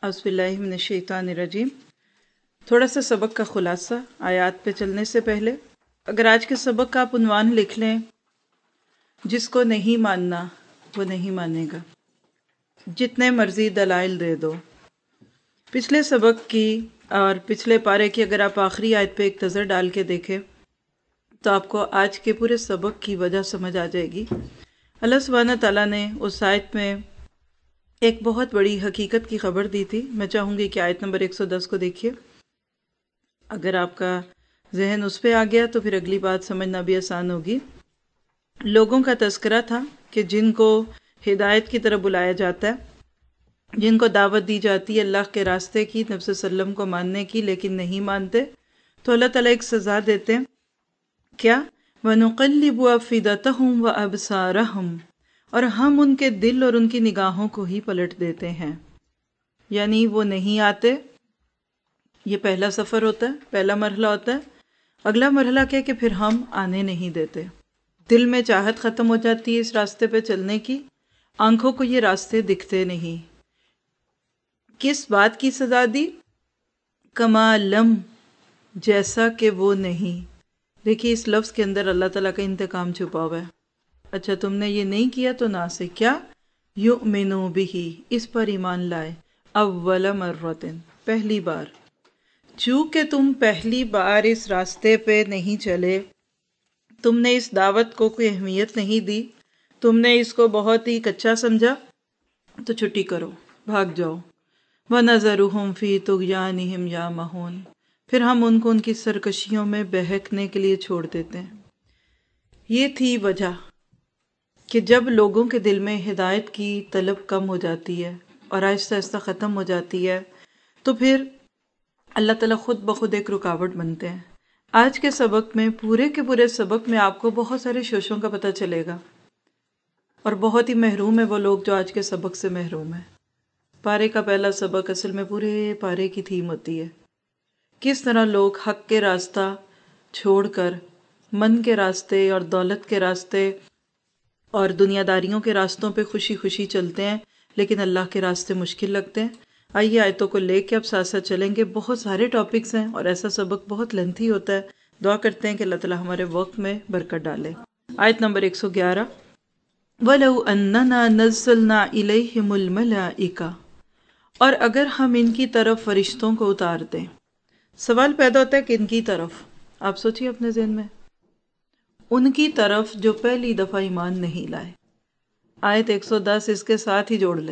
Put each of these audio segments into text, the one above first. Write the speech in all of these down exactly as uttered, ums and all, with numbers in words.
اعوذ باللہ من الشیطان الرجیم۔ تھوڑا سا سبق کا خلاصہ آیات پہ چلنے سے پہلے، اگر آج کے سبق کا آپ عنوان لکھ لیں، جس کو نہیں ماننا وہ نہیں مانے گا، جتنے مرضی دلائل دے دو۔ پچھلے سبق کی اور پچھلے پارے کی اگر آپ آخری آیت پہ ایک نظر ڈال کے دیکھیں تو آپ کو آج کے پورے سبق کی وجہ سمجھ آ جائے گی۔ اللہ سبحانہ تعالیٰ نے اس آیت میں ایک بہت بڑی حقیقت کی خبر دی تھی۔ میں چاہوں گی کہ آیت نمبر ایک سو دس کو دیکھیے۔ اگر آپ کا ذہن اس پہ آ گیا تو پھر اگلی بات سمجھنا بھی آسان ہوگی۔ لوگوں کا تذکرہ تھا کہ جن کو ہدایت کی طرف بلایا جاتا ہے، جن کو دعوت دی جاتی ہے اللہ کے راستے کی، نبی صلی اللہ علیہ وسلم کو ماننے کی، لیکن نہیں مانتے، تو اللہ تعالیٰ ایک سزا دیتے ہیں۔ کیا؟ وَنُقَلِّبُ أَفْئِدَتَهُمْ وَأَبْصَارَهُمْ، اور ہم ان کے دل اور ان کی نگاہوں کو ہی پلٹ دیتے ہیں، یعنی وہ نہیں آتے۔ یہ پہلا سفر ہوتا ہے، پہلا مرحلہ ہوتا ہے۔ اگلا مرحلہ کیا کہ پھر ہم آنے نہیں دیتے۔ دل میں چاہت ختم ہو جاتی ہے اس راستے پہ چلنے کی، آنکھوں کو یہ راستے دکھتے نہیں۔ کس بات کی سزا دی؟ کما لم، جیسا کہ وہ نہیں۔ دیکھیے اس لفظ کے اندر اللہ تعالیٰ کا انتقام چھپا ہوا ہے۔ اچھا تم نے یہ نہیں کیا تو نہ سے کیا؟ یؤمنو بہ، اس پر ایمان لائے، اول مرتن، پہلی بار۔ چونکہ تم پہلی بار اس راستے پہ نہیں چلے، تم نے اس دعوت کو کوئی اہمیت نہیں دی، تم نے اس کو بہت ہی کچا سمجھا، تو چھٹی کرو، بھاگ جاؤ۔ وَنَذَرُهُمْ فِي طُغْيَانِهِمْ يَعْمَهُونَ، پھر ہم ان کو ان کی سرکشیوں میں بہکنے کے لیے چھوڑ دیتے ہیں۔ یہ تھی وجہ کہ جب لوگوں کے دل میں ہدایت کی طلب کم ہو جاتی ہے اور آہستہ آہستہ ختم ہو جاتی ہے تو پھر اللہ تعالیٰ خود بخود ایک رکاوٹ بنتے ہیں۔ آج کے سبق میں، پورے کے پورے سبق میں آپ کو بہت سارے شوشوں کا پتہ چلے گا، اور بہت ہی محروم ہے وہ لوگ جو آج کے سبق سے محروم ہیں۔ پارے کا پہلا سبق اصل میں پورے پارے کی تھیم ہوتی ہے، کس طرح لوگ حق کے راستہ چھوڑ کر من کے راستے اور دولت کے راستے اور دنیا داریوں کے راستوں پہ خوشی خوشی چلتے ہیں، لیکن اللہ کے راستے مشکل لگتے ہیں۔ آئیے آیتوں کو لے کے اب ساتھ ساتھ چلیں گے۔ بہت سارے ٹاپکس ہیں اور ایسا سبق بہت لینتھی ہوتا ہے۔ دعا کرتے ہیں کہ اللہ تعالیٰ ہمارے وقت میں برکت ڈالے۔ آیت نمبر ایک سو گیارہ، وَلَوْ أَنَّنَا نَزَّلْنَا إِلَيْهِمُ الْمَلَائِكَةَ، اور اگر ہم ان کی طرف فرشتوں کو اتار دیں۔ سوال پیدا ہوتا ہے کہ ان کی طرف، آپ سوچیے اپنے ذہن میں، ان کی طرف جو پہلی دفعہ ایمان نہیں لائے۔ آیت ایک سو دس اس کے ساتھ ہی جوڑ لیں۔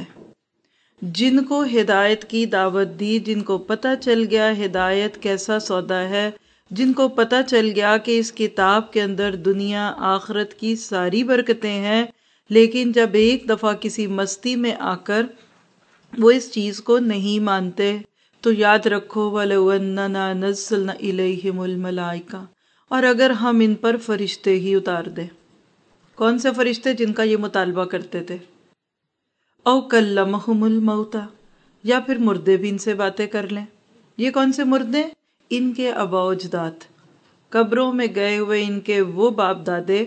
جن کو ہدایت کی دعوت دی، جن کو پتہ چل گیا ہدایت کیسا سودا ہے، جن کو پتہ چل گیا کہ اس کتاب کے اندر دنیا آخرت کی ساری برکتیں ہیں، لیکن جب ایک دفعہ کسی مستی میں آ کر وہ اس چیز کو نہیں مانتے، تو یاد رکھو وَلَوْ أَنَّنَا نَزَّلْنَا إِلَيْهِمُ الْمَلَائِكَةَ، اور اگر ہم ان پر فرشتے ہی اتار دیں۔ کون سے فرشتے؟ جن کا یہ مطالبہ کرتے تھے۔ او کلمہم الموتى، یا پھر مردے بھی ان سے باتیں کر لیں۔ یہ کون سے مردے؟ ان کے آباء و اجداد، قبروں میں گئے ہوئے ان کے وہ باپ دادے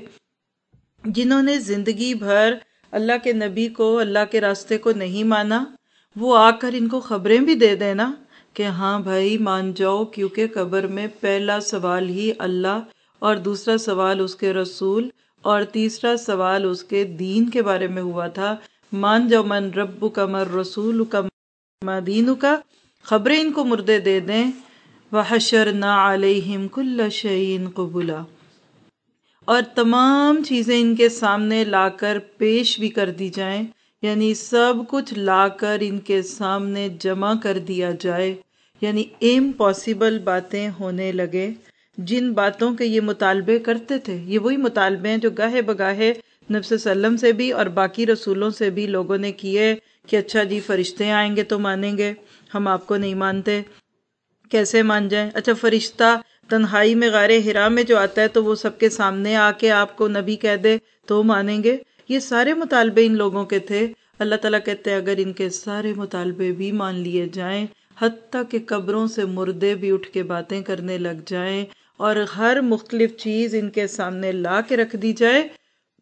جنہوں نے زندگی بھر اللہ کے نبی کو، اللہ کے راستے کو نہیں مانا، وہ آ کر ان کو خبریں بھی دے دینا کہ ہاں بھائی مان جاؤ، کیونکہ قبر میں پہلا سوال ہی اللہ، اور دوسرا سوال اس کے رسول، اور تیسرا سوال اس کے دین کے بارے میں ہوا تھا۔ مان جاؤ، من ربک من رسولک ما دینک، خبریں ان کو مردے دے دیں۔ وحشرنا علیہم کل شیء قبلا، اور تمام چیزیں ان کے سامنے لا کر پیش بھی کر دی جائیں، یعنی سب کچھ لا کر ان کے سامنے جمع کر دیا جائے، یعنی امپاسبل باتیں ہونے لگے۔ جن باتوں کے یہ مطالبے کرتے تھے، یہ وہی مطالبے ہیں جو گاہے بگاہے نبی صلی اللہ علیہ وسلم سے بھی اور باقی رسولوں سے بھی لوگوں نے کیے کہ اچھا جی فرشتے آئیں گے تو مانیں گے، ہم آپ کو نہیں مانتے، کیسے مان جائیں؟ اچھا فرشتہ تنہائی میں غار حرا میں جو آتا ہے تو وہ سب کے سامنے آ کے آپ کو نبی کہہ دے تو مانیں گے؟ یہ سارے مطالبے ان لوگوں کے تھے۔ اللہ تعالیٰ کہتے ہیں اگر ان کے سارے مطالبے بھی مان لیے جائیں، حتیٰ کہ قبروں سے مردے بھی اٹھ کے باتیں کرنے لگ جائیں اور ہر مختلف چیز ان کے سامنے لا کے رکھ دی جائے،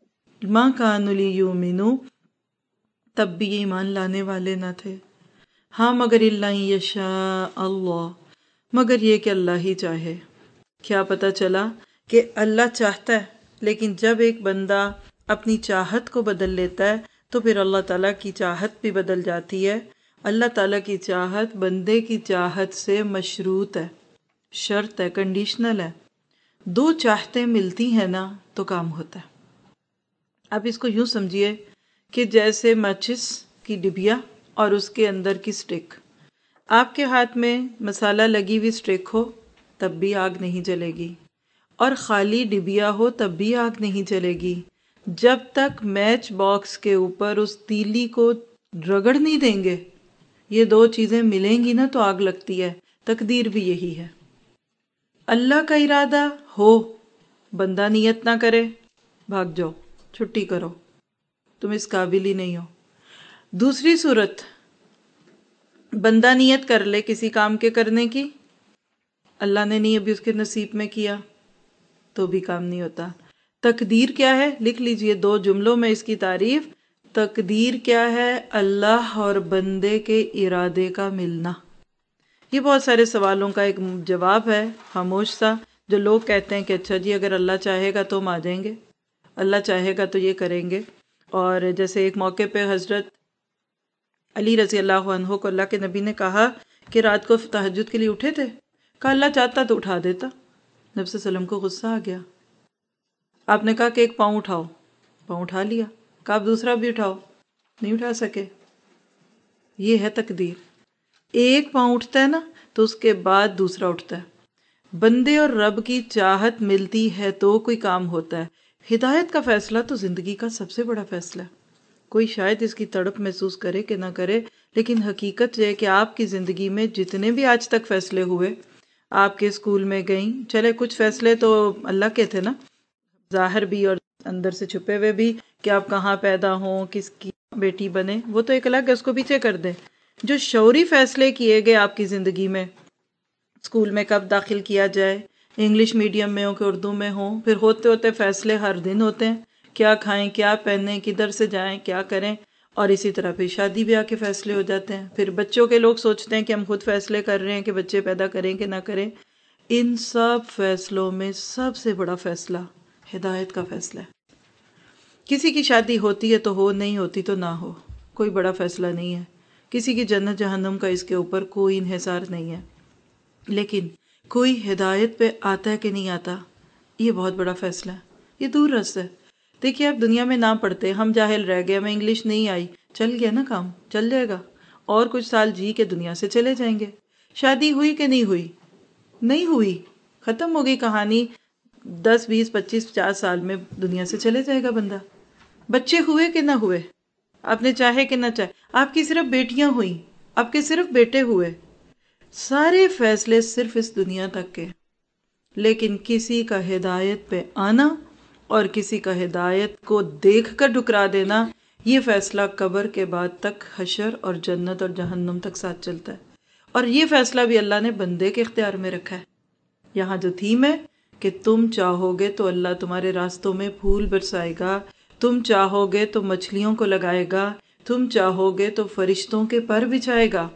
مَا كَانُوا لِيُؤْمِنُوا، تب بھی یہ ایمان لانے والے نہ تھے۔ ہاں مگر اللہ یشاء اللہ، مگر یہ کہ اللہ ہی چاہے۔ کیا پتہ چلا کہ اللہ چاہتا ہے، لیکن جب ایک بندہ اپنی چاہت کو بدل لیتا ہے تو پھر اللہ تعالیٰ کی چاہت بھی بدل جاتی ہے۔ اللہ تعالیٰ کی چاہت بندے کی چاہت سے مشروط ہے، شرط ہے، کنڈیشنل ہے۔ دو چاہتیں ملتی ہیں نا تو کام ہوتا ہے۔ اب اس کو یوں سمجھیے کہ جیسے ماچس کی ڈبیا اور اس کے اندر کی سٹک۔ آپ کے ہاتھ میں مسالہ لگی ہوئی سٹک ہو تب بھی آگ نہیں جلے گی، اور خالی ڈبیا ہو تب بھی آگ نہیں جلے گی۔ جب تک میچ باکس کے اوپر اس تیلی کو رگڑ نہیں دیں گے، یہ دو چیزیں ملیں گی نا تو آگ لگتی ہے۔ تقدیر بھی یہی ہے، اللہ کا ارادہ ہو، بندہ نیت نہ کرے، بھاگ جاؤ، چھٹی کرو، تم اس قابل ہی نہیں ہو۔ دوسری صورت، بندہ نیت کر لے کسی کام کے کرنے کی، اللہ نے نہیں ابھی اس کے نصیب میں کیا تو بھی کام نہیں ہوتا۔ تقدیر کیا ہے؟ لکھ لیجئے دو جملوں میں اس کی تعریف۔ تقدیر کیا ہے؟ اللہ اور بندے کے ارادے کا ملنا۔ یہ بہت سارے سوالوں کا ایک جواب ہے خاموش سا، جو لوگ کہتے ہیں کہ اچھا جی اگر اللہ چاہے گا تو ہم آ جائیں گے، اللہ چاہے گا تو یہ کریں گے۔ اور جیسے ایک موقع پہ حضرت علی رضی اللہ عنہ کو اللہ کے نبی نے کہا کہ رات کو تہجد کے لیے اٹھے تھے، کہا اللہ چاہتا تو اٹھا دیتا۔ نبی صلی اللہ علیہ وسلم کو غصہ آ گیا، آپ نے کہا کہ ایک پاؤں اٹھاؤ، پاؤں اٹھا لیا، کہا آپ دوسرا بھی اٹھاؤ، نہیں اٹھا سکے۔ یہ ہے تقدیر، ایک پاؤں اٹھتا ہے نا تو اس کے بعد دوسرا اٹھتا ہے۔ بندے اور رب کی چاہت ملتی ہے تو کوئی کام ہوتا ہے۔ ہدایت کا فیصلہ تو زندگی کا سب سے بڑا فیصلہ ہے۔ کوئی شاید اس کی تڑپ محسوس کرے کہ نہ کرے، لیکن حقیقت یہ ہے کہ آپ کی زندگی میں جتنے بھی آج تک فیصلے ہوئے، آپ کے اسکول میں گئیں، چلے کچھ فیصلے تو اللہ کے تھے نا، ظاہر بھی اور اندر سے چھپے ہوئے بھی، کہ آپ کہاں پیدا ہوں، کس کی بیٹی بنے، وہ تو ایک الگ ہے، اس کو پیچھے کر دیں۔ جو شعوری فیصلے کیے گئے آپ کی زندگی میں، اسکول میں کب داخل کیا جائے، انگلش میڈیم میں ہو کہ اردو میں ہو، پھر ہوتے ہوتے فیصلے ہر دن ہوتے ہیں، کیا کھائیں، کیا پہنیں، کدھر سے جائیں، کیا کریں، اور اسی طرح پھر شادی بیاہ کے فیصلے ہو جاتے ہیں۔ پھر بچوں کے لوگ سوچتے ہیں کہ ہم خود فیصلے کر رہے ہیں کہ بچے پیدا کریں کہ نہ کریں۔ ان سب فیصلوں میں سب سے بڑا فیصلہ ہدایت کا فیصلہ ہے۔ کسی کی شادی ہوتی ہے تو ہو، نہیں ہوتی تو نہ ہو، کوئی بڑا فیصلہ نہیں ہے۔ کسی کی جنت جہنم کا اس کے اوپر کوئی انحصار نہیں ہے، لیکن کوئی ہدایت پہ آتا ہے کہ نہیں آتا، یہ بہت بڑا فیصلہ ہے، یہ دور رس ہے۔ دیکھیے آپ دنیا میں نہ پڑھتے، ہم جاہل رہ گئے، ہمیں انگلش نہیں آئی، چل گیا نا کام، چل جائے گا، اور کچھ سال جی کے دنیا سے چلے جائیں گے۔ شادی ہوئی کہ نہیں ہوئی؟ نہیں ہوئی، ختم ہو گئی کہانی، دس بیس پچیس پچاس سال میں دنیا سے چلے جائے گا بندہ۔ بچے ہوئے کہ نہ ہوئے، آپ نے چاہے کہ نہ چاہے، آپ کی صرف بیٹیاں ہوئیں، آپ کے صرف بیٹے ہوئے، سارے فیصلے صرف اس دنیا تک کے۔ لیکن کسی کا ہدایت پہ آنا اور کسی کا ہدایت کو دیکھ کر ٹھکرا دینا، یہ فیصلہ قبر کے بعد تک، حشر اور جنت اور جہنم تک ساتھ چلتا ہے۔ اور یہ فیصلہ بھی اللہ نے بندے کے اختیار میں رکھا ہے۔ یہاں جو تھیم ہے کہ تم چاہو گے تو اللہ تمہارے راستوں میں پھول برسائے گا، تم چاہو گے تو مچھلیوں کو لگائے گا، تم چاہو گے تو فرشتوں کے پر بچھائے گا،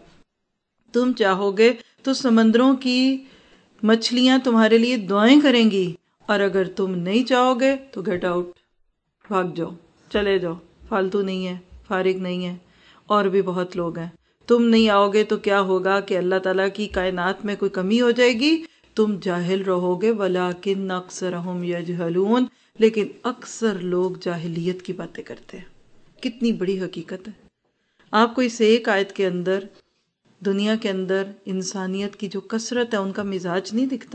تم چاہو گے تو سمندروں کی مچھلیاں تمہارے لیے دعائیں کریں گی، اور اگر تم نہیں چاہو گے تو گیٹ آؤٹ، بھاگ جاؤ، چلے جاؤ، فالتو نہیں ہے، فارغ نہیں ہے۔ اور بھی بہت لوگ ہیں، تم نہیں آؤ گے تو کیا ہوگا کہ اللہ تعالیٰ کی کائنات میں کوئی کمی ہو جائے گی، تم جاہل رہو گے، وَلَٰكِنَّ أَكْثَرَهُمْ يَجْهَلُونَ، لیکن اکثر لوگ جاہلیت کی باتیں کرتے ہیں۔ کتنی بڑی حقیقت ہے۔ آپ کو اس ایک آیت کے اندر دنیا کے اندر انسانیت کی جو کثرت ہے ان کا مزاج نہیں دکھتا۔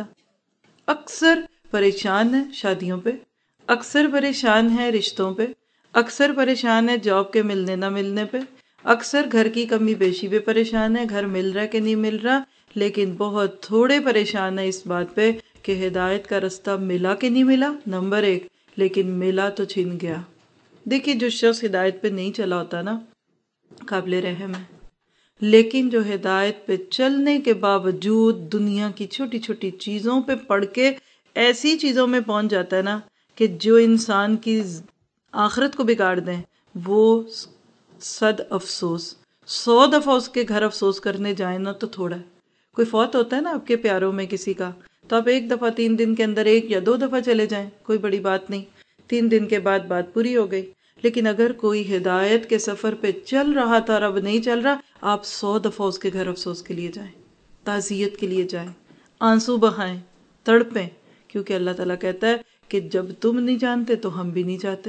اکثر پریشان ہے شادیوں پہ، اکثر پریشان ہے رشتوں پہ، اکثر پریشان ہے جاب کے ملنے نہ ملنے پہ، اکثر گھر کی کمی بیشی پہ پریشان ہے، گھر مل رہا ہے کہ نہیں مل رہا، لیکن بہت تھوڑے پریشان ہے اس بات پہ کہ ہدایت کا رستہ ملا کہ نہیں ملا، نمبر ایک، لیکن ملا تو چھن گیا۔ دیکھیے جو شخص ہدایت پہ نہیں چلا ہوتا نا، قابل رحم ہے، لیکن جو ہدایت پہ چلنے کے باوجود دنیا کی چھوٹی چھوٹی چیزوں پہ پڑھ کے ایسی چیزوں میں پہنچ جاتا ہے نا کہ جو انسان کی آخرت کو بگاڑ دیں، وہ صد افسوس، سو دفعہ اس کے گھر افسوس کرنے جائیں نا تو تھوڑا ہے. کوئی فوت ہوتا ہے نا آپ کے پیاروں میں کسی کا، تو آپ ایک دفعہ تین دن کے اندر ایک یا دو دفعہ چلے جائیں، کوئی بڑی بات نہیں، تین دن کے بعد بات پوری ہو گئی. لیکن اگر کوئی ہدایت کے سفر پہ چل رہا تھا اور اب نہیں چل رہا، آپ سو دفعہ اس کے گھر افسوس کے لیے جائیں، تعزیت کے لیے جائیں، آنسو بہائیں، تڑپیں، کیونکہ اللہ تعالیٰ کہتا ہے کہ جب تم نہیں جانتے تو ہم بھی نہیں چاہتے.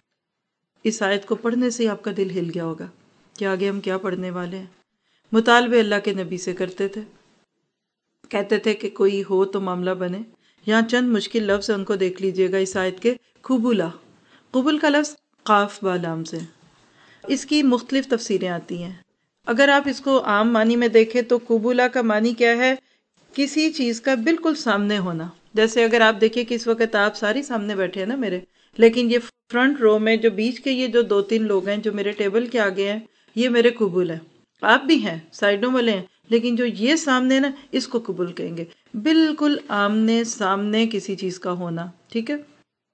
اس آیت کو پڑھنے سے ہی آپ کا دل ہل گیا ہوگا کہ آگے ہم کیا پڑھنے والے ہیں. مطالبے اللہ کے نبی سے کرتے تھے، کہتے تھے کہ کوئی ہو تو معاملہ بنے. یہاں چند مشکل لفظ ان کو دیکھ لیجئے گا اس آیت کے. قبولا، قبول کا لفظ قاف با لام سے، اس کی مختلف تفسیریں آتی ہیں. اگر آپ اس کو عام معنی میں دیکھیں تو قبولا کا معنی کیا ہے؟ کسی چیز کا بالکل سامنے ہونا. جیسے اگر آپ دیکھیں کہ اس وقت آپ ساری سامنے بیٹھے ہیں نا میرے، لیکن یہ فرنٹ رو میں جو بیچ کے یہ جو دو تین لوگ ہیں جو میرے ٹیبل کے آگے ہیں، یہ میرے قبول ہیں. آپ بھی ہیں، سائڈوں والے ہیں، لیکن جو یہ سامنے نا، اس کو قبول کہیں گے. بالکل آمنے سامنے کسی چیز کا ہونا. ٹھیک ہے.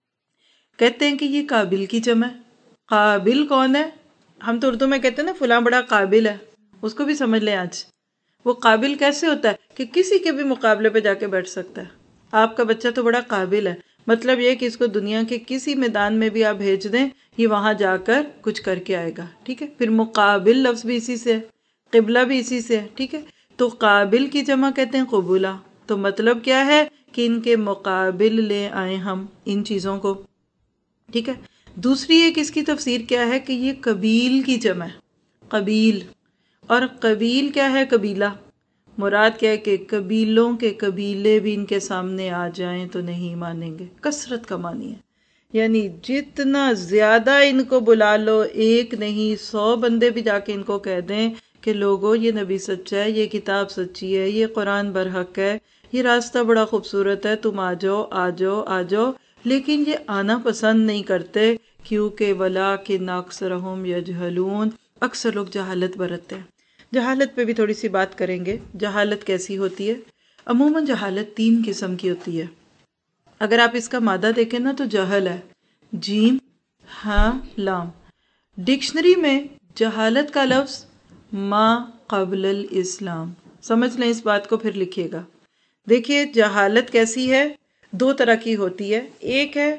کہتے ہیں کہ یہ قابل کی جمع ہے. قابل کون ہے؟ ہم تو اردو میں کہتے ہیں نا فلاں بڑا قابل ہے، اس کو بھی سمجھ لیں آج. وہ قابل کیسے ہوتا ہے کہ کسی کے بھی مقابلے پہ جا کے بیٹھ سکتا ہے. آپ کا بچہ تو بڑا قابل ہے، مطلب یہ کہ اس کو دنیا کے کسی میدان میں بھی آپ بھیج دیں، یہ وہاں جا کر کچھ کر کے آئے گا. ٹھیک ہے. پھر مقابل لفظ بھی اسی سے ہے، قبلہ بھی اسی سے ہے. ٹھیک ہے. تو قابل کی جمع کہتے ہیں قبولہ. تو مطلب کیا ہے کہ ان کے مقابل لے آئیں ہم ان چیزوں کو. ٹھیک ہے. دوسری ایک اس کی تفسیر کیا ہے کہ یہ قبیل کی جمع ہے. قبیل، اور قبیل کیا ہے؟ قبیلہ. مراد کیا ہے کہ قبیلوں کے قبیلے بھی ان کے سامنے آ جائیں تو نہیں مانیں گے. کثرت کا معنی ہے، یعنی جتنا زیادہ ان کو بلا لو، ایک نہیں سو بندے بھی جا کے ان کو کہہ دیں کہ لوگو یہ نبی سچا ہے، یہ کتاب سچی ہے، یہ قرآن برحق ہے، یہ راستہ بڑا خوبصورت ہے، تم آ جاؤ آ جاؤ آ جاؤ، لیکن یہ آنا پسند نہیں کرتے. کیونکہ وَلَٰكِنَّ أَكْثَرَهُمْ يَجْهَلُونَ، اکثر لوگ جہالت برتتے ہیں. جہالت پہ بھی تھوڑی سی بات کریں گے. جہالت کیسی ہوتی ہے؟ عموماً جہالت تین قسم کی ہوتی ہے. اگر آپ اس کا مادہ دیکھیں نا تو جہل ہے، جیم ہاں لام. ڈکشنری میں جہالت کا لفظ ما قبل الاسلام. سمجھ لیں اس بات کو، پھر لکھیے گا. دیکھیے جہالت کیسی ہے، دو طرح کی ہوتی ہے. ایک ہے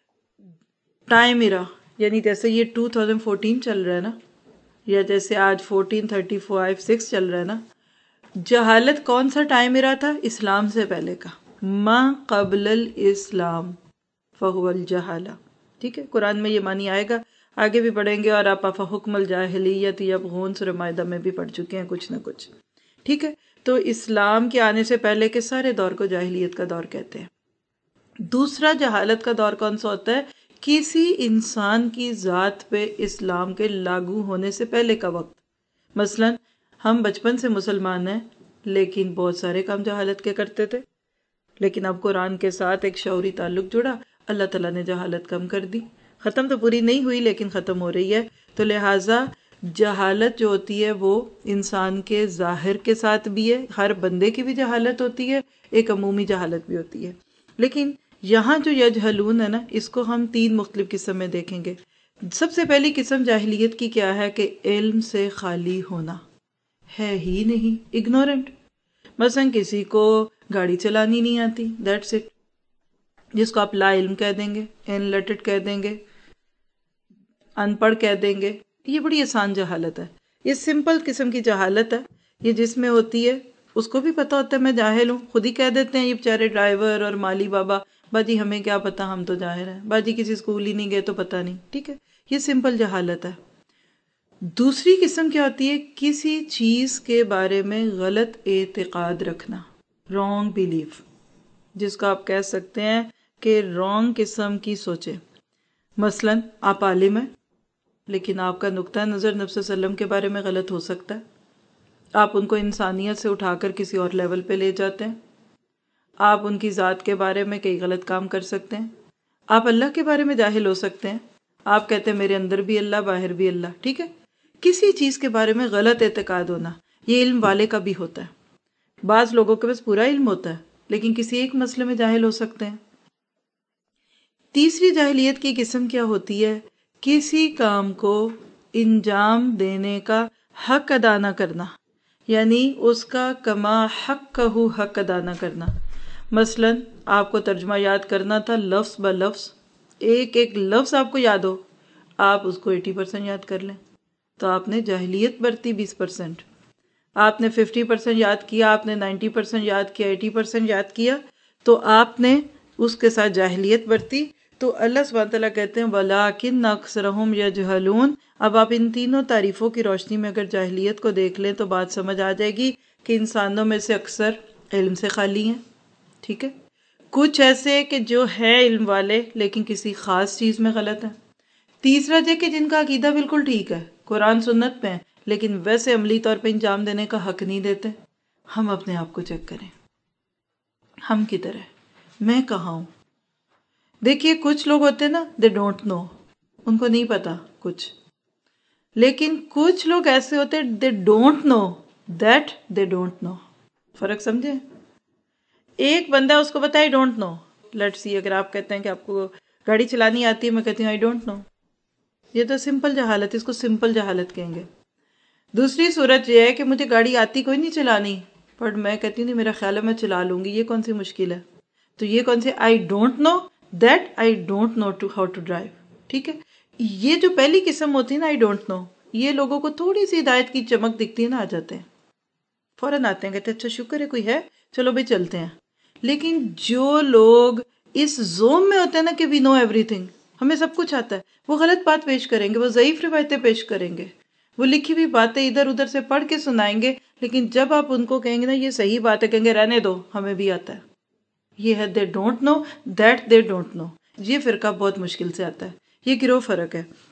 ٹائم ایرا، یعنی جیسے یہ ٹو تھاؤزینڈ فورٹین چل رہا ہے نا، یا جیسے آج فورٹین تھرٹی فائیو سکس چل رہا ہے نا. جہالت کون سا ٹائم ایرا تھا؟ اسلام سے پہلے کا. ما قبل الاسلام فہو الجہالہ. ٹھیک ہے. قرآن میں یہ معنی آئے گا، آگے بھی پڑھیں گے، اور آپ افحکم الجاہلیت یبغون سورہ مائدہ میں بھی پڑھ چکے ہیں کچھ نہ کچھ. ٹھیک ہے. تو اسلام کے آنے سے پہلے کے سارے دور کو جاہلیت کا دور کہتے ہیں. دوسرا جہالت کا دور کون سا ہوتا ہے؟ کسی انسان کی ذات پہ اسلام کے لاگو ہونے سے پہلے کا وقت. مثلا ہم بچپن سے مسلمان ہیں، لیکن بہت سارے کام جہالت کے کرتے تھے، لیکن اب قرآن کے ساتھ ایک شعوری تعلق جڑا، اللہ تعالیٰ نے جہالت کم کر دی. ختم تو پوری نہیں ہوئی لیکن ختم ہو رہی ہے. تو لہٰذا جہالت جو ہوتی ہے وہ انسان کے ظاہر کے ساتھ بھی ہے، ہر بندے کی بھی جہالت ہوتی ہے، ایک عمومی جہالت بھی ہوتی ہے. لیکن یہاں جو یجہلون ہے نا، اس کو ہم تین مختلف قسم میں دیکھیں گے. سب سے پہلی قسم جاہلیت کی کیا ہے کہ علم سے خالی ہونا، ہے ہی نہیں، اگنورنٹ. مثلا کسی کو گاڑی چلانی نہیں آتی، دیٹس اٹ، جس کو آپ لا علم کہہ دیں گے، ان لٹرڈ کہہ دیں گے، ان پڑھ کہہ دیں گے. یہ بڑی آسان جہالت ہے، یہ سمپل قسم کی جہالت ہے. یہ جس میں ہوتی ہے اس کو بھی پتا ہوتا ہے میں جاہل ہوں، خود ہی کہہ دیتے ہیں یہ بیچارے ڈرائیور اور مالی بابا، باجی ہمیں کیا پتا، ہم تو جاہل ہیں، باجی کسی اسکول ہی نہیں گئے تو پتا نہیں. ٹھیک ہے. یہ سمپل جہالت ہے. دوسری قسم کیا ہوتی ہے؟ کسی چیز کے بارے میں غلط اعتقاد رکھنا، رانگ بیلیف، جس کو آپ کہہ سکتے ہیں کہ رانگ قسم کی سوچیں. مثلا آپ عالم ہیں، لیکن آپ کا نقطہ نظر نبی صلی اللہ علیہ وسلم کے بارے میں غلط ہو سکتا ہے. آپ ان کو انسانیت سے اٹھا کر کسی اور لیول پہ لے جاتے ہیں. آپ ان کی ذات کے بارے میں کئی غلط کام کر سکتے ہیں. آپ اللہ کے بارے میں جاہل ہو سکتے ہیں. آپ کہتے ہیں میرے اندر بھی اللہ، باہر بھی اللہ. ٹھیک ہے. کسی چیز کے بارے میں غلط اعتقاد ہونا، یہ علم والے کا بھی ہوتا ہے. بعض لوگوں کے پاس پورا علم ہوتا ہے لیکن کسی ایک مسئلے میں جاہل ہو سکتے ہیں. تیسری جاہلیت کی قسم کیا ہوتی ہے؟ کسی کام کو انجام دینے کا حق ادا نہ کرنا، یعنی اس کا کما حق کا ہو حق ادا نہ کرنا۔ مثلا آپ کو ترجمہ یاد کرنا تھا لفظ بہ لفظ، ایک ایک لفظ آپ کو یاد ہو، آپ اس کو ایٹی پرسنٹ یاد کر لیں تو آپ نے جاہلیت برتی بیس پرسنٹ۔ آپ نے ففٹی پرسنٹ یاد کیا، آپ نے نائنٹی پرسنٹ یاد کیا، ایٹی پرسنٹ یاد کیا تو آپ نے اس کے ساتھ جاہلیت برتی۔ تو اللہ سبحانہ تعالیٰ کہتے ہیں وَلَٰكِنَّ أَكْثَرَهُمْ يَجْهَلُونَ۔ اب آپ ان تینوں تعریفوں کی روشنی میں اگر جاہلیت کو دیکھ لیں تو بات سمجھ آ جائے گی کہ انسانوں میں سے اکثر علم سے خالی ہیں، ٹھیک ہے؟ کچھ ایسے کہ جو ہے علم والے لیکن کسی خاص چیز میں غلط ہیں۔ تیسرا یہ کہ جن کا عقیدہ بالکل ٹھیک ہے، قرآن سنت میں، لیکن ویسے عملی طور پہ انجام دینے کا حق نہیں دیتے۔ ہم اپنے آپ کو چیک کریں، ہم کدھر ہیں، میں کہاں ہوں؟ دیکھیے کچھ لوگ ہوتے ہیں نا دے ڈونٹ نو، ان کو نہیں پتا کچھ، لیکن کچھ لوگ ایسے ہوتے ہیں they don't know that they don't know. فرق سمجھے؟ ایک بندہ اس کو بتایا ڈونٹ نو، لیٹ سی اگر آپ کہتے ہیں کہ آپ کو گاڑی چلانی آتی ہے، میں کہتی ہوں آئی ڈونٹ نو، یہ تو سمپل جہالت، اس کو سمپل جہالت کہیں گے۔ دوسری صورت یہ ہے کہ مجھے گاڑی آتی کوئی نہیں چلانی، پر میں کہتی ہوں نہیں میرا خیال ہے میں چلا لوں گی، یہ کون سی مشکل ہے؟ تو یہ کون سی I don't know that I don't know to how to drive, ٹھیک ہے؟ یہ جو پہلی قسم ہوتی ہے نا آئی ڈونٹ نو، یہ لوگوں کو تھوڑی سی ہدایت کی چمک دکھتی ہے نا، آ جاتے ہیں فوراً آتے ہیں، کہتے ہیں اچھا شکر ہے کوئی ہے، چلو بھائی چلتے ہیں۔ لیکن جو لوگ اس زوم میں ہوتے ہیں نا کہ وی نو ایوری تھنگ، ہمیں سب کچھ آتا ہے، وہ غلط بات پیش کریں گے، وہ ضعیف روایتیں پیش کریں گے، وہ لکھی ہوئی باتیں ادھر ادھر سے پڑھ کے سنائیں گے، لیکن جب آپ ان کو کہیں گے نا یہ صحیح بات ہے، کہیں گے رہنے دو ہمیں بھی آتا ہے۔ یہ ہے they don't know that they don't know. یہ فرقہ بہت مشکل سے آتا ہے، یہ گروہ فرق ہے۔